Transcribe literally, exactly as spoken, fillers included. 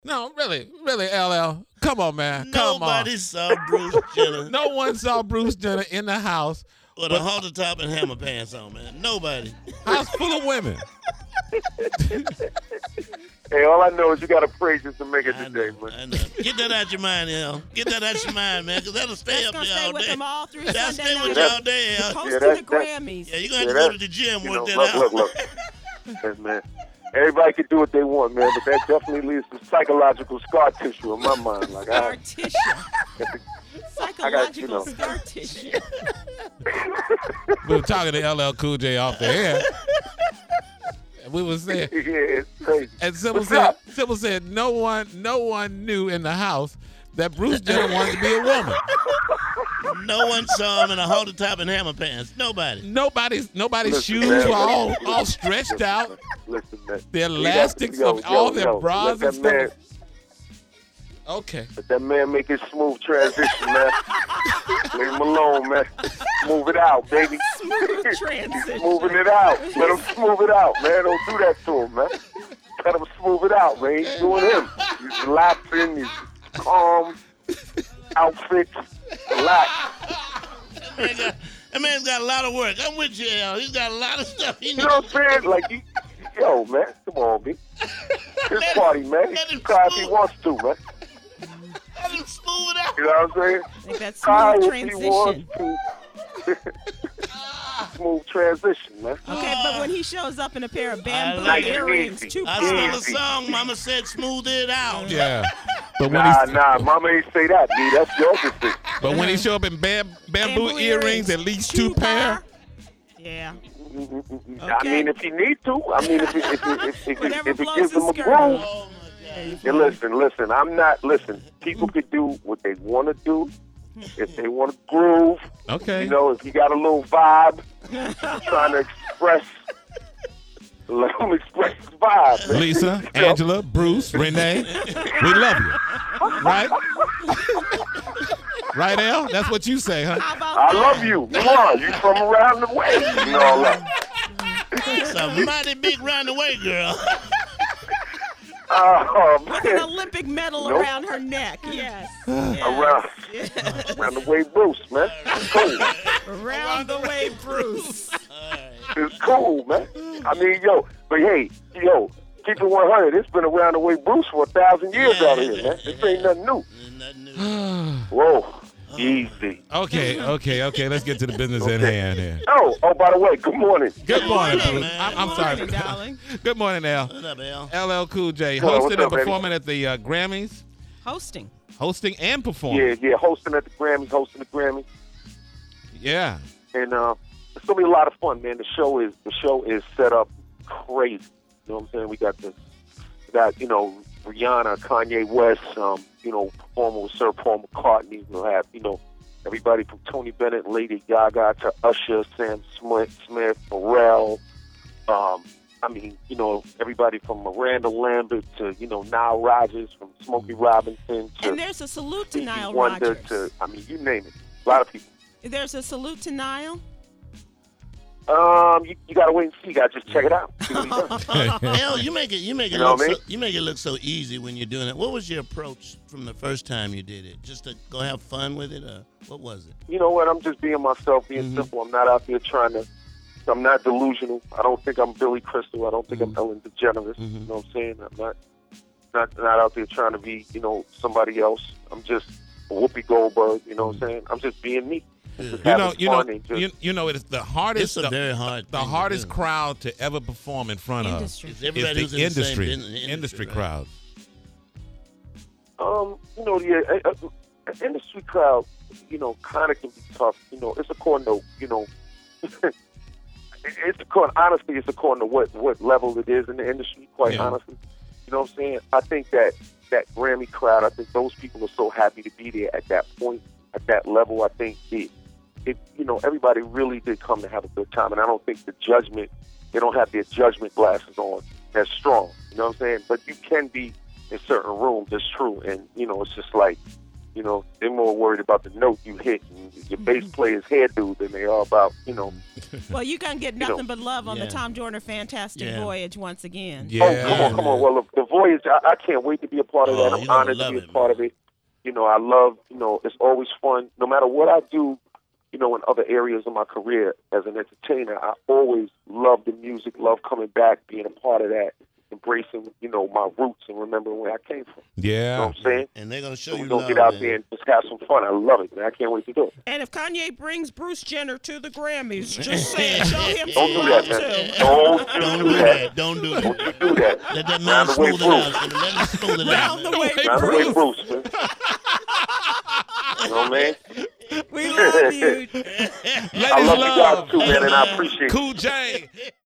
No, really, really, L L. Come on, man. Come Nobody on. saw Bruce Jenner. No one saw Bruce Jenner in the house. With a halter top and hammer pants on, man. Nobody. House full of women. Hey, all I know is you got to praise just to make it I today, know, man. I know. Get that out your mind, L. Get that out your mind, man, because that'll stay That's up gonna there stay all with day. them all through That'll Sunday stay with night. you all day, L. Hosting Yeah, that- the that- Grammys. Yeah, you're going to have Yeah, to go that- to the gym, You work know, that look, out. look, look. Yes, man. Everybody can do what they want, man, but that definitely leaves some psychological scar tissue in my mind. Like, Scar I, tissue. I got, you Psychological know. scar tissue. We were talking to L L Cool J off the air. We were saying, yeah, it's crazy. and Sybil What's said, up? Sybil said, no one, no one knew in the house that Bruce Jenner wanted to be a woman. No one saw him in a halter top and hammer pants. Nobody. Nobody's, nobody's Listen, shoes man, were all, listen, all stretched listen, out. man. Listen, man. The See, that- elastics yo, of all yo, their yo, bras let and that man, stuff. Okay. Let that man make his smooth transition, man. Leave him alone, man. Move it out, baby. Smooth He's transition. smoothing it out. Let him smooth it out, man. Don't do that to him, man. Let him smooth it out, man. He's doing him. He's relaxing. He's calm. Outfits. Relax. That, man got, that man's got a lot of work. I'm with you, L. He's got a lot of stuff he You needs. know what I'm saying? Like, you, yo, man. Come on, B. His party, man. He let can him cry if he smooth. wants to, man. Let him smooth it out. You know what I'm saying? Like that Cry smooth if he wants transition. to. Smooth transition, man. Okay, but when he shows up in a pair of bamboo like it. earrings, Easy. two I pairs. stole a song. Mama said smooth it out. Yeah. But when Nah, he, nah. Mama ain't say that, B. That's your decision. but when he show up in bam, bamboo, Bamboo earrings, at least two pair. Yeah. I Okay. mean, if he need to. I mean, if it, if it, if, if, Whatever if it floats gives his him a skirt. groove. Oh, my God. Yeah, listen, listen. I'm not. Listen. People can do what they want to do. If they want to groove, Okay. you know, if you got a little vibe, trying to express, let them express his vibe. man. Lisa, You know? Angela, Bruce, Renee, we love you. Right? Right, Al? That's what you say, huh? How about I that? love you. Come on, you from around the way. You know all that. It's a mighty big round away, girl. Oh, With an man. Olympic medal Nope. around her neck. Yes. yes. Around, around the way, Bruce, man. It's cool. Around the way, Bruce. It's cool, man. I mean, yo, but hey, yo, keep it one hundred. It's been around the way, Bruce, for a thousand years Yeah, out here, man. This ain't nothing new. Nothing new. Whoa, easy. Okay, okay, okay. Let's get to the business at Okay. hand here. Oh, oh, by the way, good morning. Good morning, morning, Bruce. man. I'm, I'm Good sorry. morning, darling. Good morning, Al. What up, L? L L Cool J, Hello, what's hosting and up, baby? performing at the uh, Grammys. Hosting. Hosting and performing. Yeah, yeah, hosting at the Grammys, hosting the Grammys, Yeah. and uh, it's gonna be a lot of fun, man. The show is the show is set up crazy. You know what I'm saying? We got the we got you know Rihanna, Kanye West, um, you know, performing with Sir Paul McCartney. We'll have you know everybody from Tony Bennett, Lady Gaga to Usher, Sam Smith, Smith, Pharrell. Um, I mean, you know, everybody from Miranda Lambert to you know Nile Rodgers, from Smokey Robinson to And there's a salute to Stevie Nile Wonder Rodgers. to I mean, you name it. A lot of people. There's a salute to Nile. Um, you, you gotta wait and see. You gotta just check it out. See what he does. L, you make it you make it You know look what I so, mean? you make it look so easy when you're doing it. What was your approach from the first time you did it? Just to go have fun with it, or what was it? You know what? I'm just being myself, being Mhm. simple. I'm not out there trying to. I'm not delusional. I don't think I'm Billy Crystal. I don't think Mhm. I'm Ellen DeGeneres. Mhm. You know what I'm saying? I'm not, not, not out there trying to be, you know, somebody else. I'm just a Whoopi Goldberg. You know what I'm saying? I'm just being me. I'm just You know, having you know, fun and just- you, you know, it's the hardest, It's a the, very hard the thing to hardest do. crowd to ever perform in front Industry. It's of. everybody Is who's the in the same industry, business- industry right? crowd. Um, you know, the uh, uh, uh, industry crowd, you know, kind of can be tough. You know, it's according to, you know, it's according, honestly, it's according to what, what level it is in the industry, quite Yeah. honestly. You know what I'm saying? I think that that Grammy crowd, I think those people are so happy to be there at that point, at that level. I think it, it, you know, everybody really did come to have a good time. And I don't think the judgment, they don't have their judgment glasses on as strong. You know what I'm saying? But you can be in certain rooms, it's true. And, you know, it's just like, You know, they're more worried about the note you hit and your bass player's hairdo than they are about, you know. Well, you're going to get You nothing know. but love on Yeah. the Tom Joyner Fantastic Yeah. Voyage once again. Yeah. Oh, come on, come on. Well, the, the Voyage, I, I can't wait to be a part of Oh, that. you I'm gonna honored to love be a it, part man. of it. You know, I love, you know, it's always fun. No matter what I do, you know, in other areas of my career as an entertainer, I always love the music, love coming back, being a part of that, embracing, you know, my roots and remembering where I came from. You know Yeah. what I'm saying? And they're gonna show So you we're going love, to get out man. there and just have some fun. I love it, man. I can't wait to do it. And if Kanye brings Bruce Jenner to the Grammys, just say it. Show him Don't some do love, that, man. too. Don't you Don't do do that. that. Don't do Don't that. you do that. Let that man Round the way, smooth it Bruce. out. Let him smooth it out. Round the way, Round the way, Bruce. Bruce, man. You know what I mean? We love you. Ladies I love you guys too, man, and I appreciate it. Cool J.